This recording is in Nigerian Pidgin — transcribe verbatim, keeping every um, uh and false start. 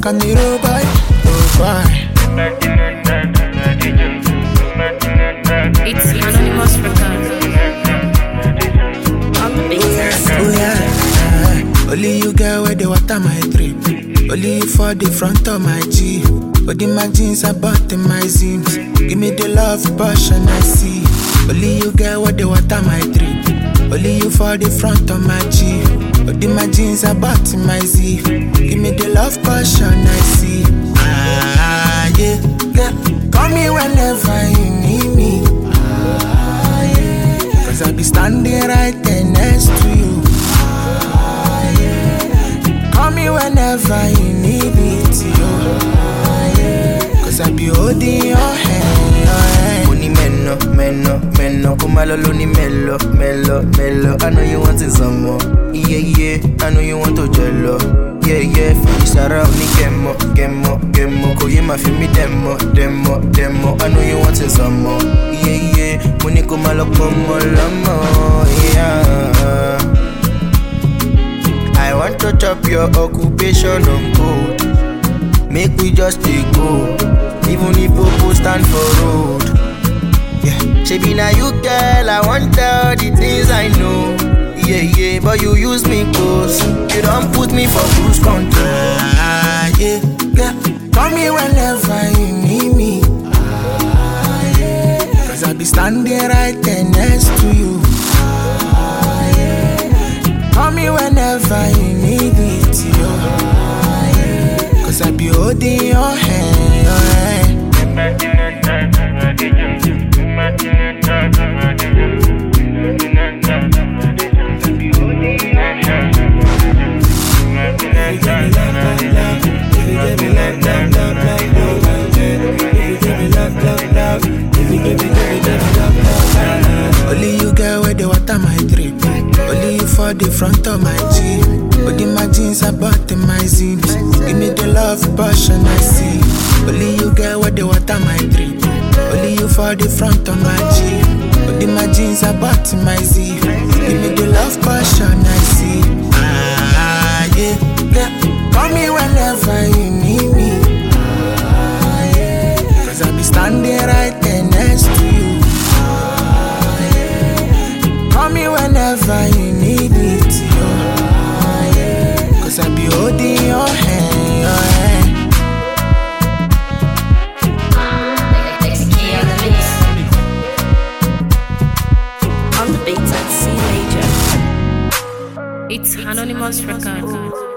I'm the road boy, road boy. It's Anonymous Records. On the big Oh yeah, only you get where the water my trip. Only you for the front of my Jeep. But in my jeans, I bought in my Zims. Give me the love, passion I see. Only you get where the water my trip. Only you for the front of my Jeep. But in my jeans, I bought in my Zip. Give me the love, passion I see. Ah yeah, yeah. Call me whenever you need me. Ah yeah. Cause I be standing right there next to you. Call me whenever you need me to you. Cause I be holding your hand, your hand. Money mellow, mellow, mellow. Kumalolo ni mellow, mellow, mellow. I know you wanting some more. Yeah, yeah, I know you want to jello. Yeah, yeah, finish around me, gemo, gemo, gemo. Koye ma fi me demo, demo, demo. I know you wanting some more. Yeah, yeah, money kumalo kumo lamo, yeah. I want to chop your occupation on code. Make we just take go. Even if people stand for road. Yeah, Shebi na you girl, I want tell the things I know. Yeah, yeah, but you use me close. You don't put me for cruise control. Ah, yeah, yeah. Call me whenever you need me. Ah, yeah. Cause I be standing right there next to you. Ah, yeah. Call me whenever you need me to you. Ah, yeah. Cause I be holding your hand, your hand. Only you get where the water my drip. Only you for the front of my Jeep. Only my jeans I bought in my Zims. Give me the love, passion I see. Only you get where the water my drip. Only you for the front of my Jeep. Only my jeans I bought in my Zip. Give me the love, passion I see. Ah yeah, yeah. Call me whenever you need me. Ah yeah. Cause I be standing right there next to you. Call me whenever you need me to you. Ah, yeah. Cause I be holding your hand, your hand. On the beat at C Major. It's Anonymous Records.